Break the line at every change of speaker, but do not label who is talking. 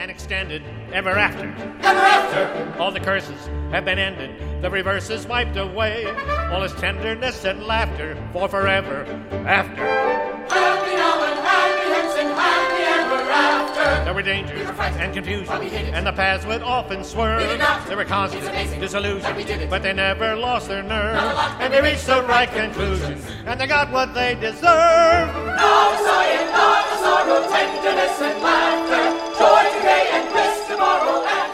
and extended ever after.
Ever after.
All the curses have been ended, the reverses wiped away. All his tenderness and laughter for forever after.
Happy now and happy hence and happy ever after.
There were dangers and confusion,
but we did it.
and the paths would often swerve.
We did not.
There were constant
It's amazing
disillusions,
that we did it.
but they never lost their nerve.
Not a lot,
And they reached the right conclusion, and they got what they deserved.
Now the sighing, now the sorrow, tenderness and laughter, joy today and bliss tomorrow.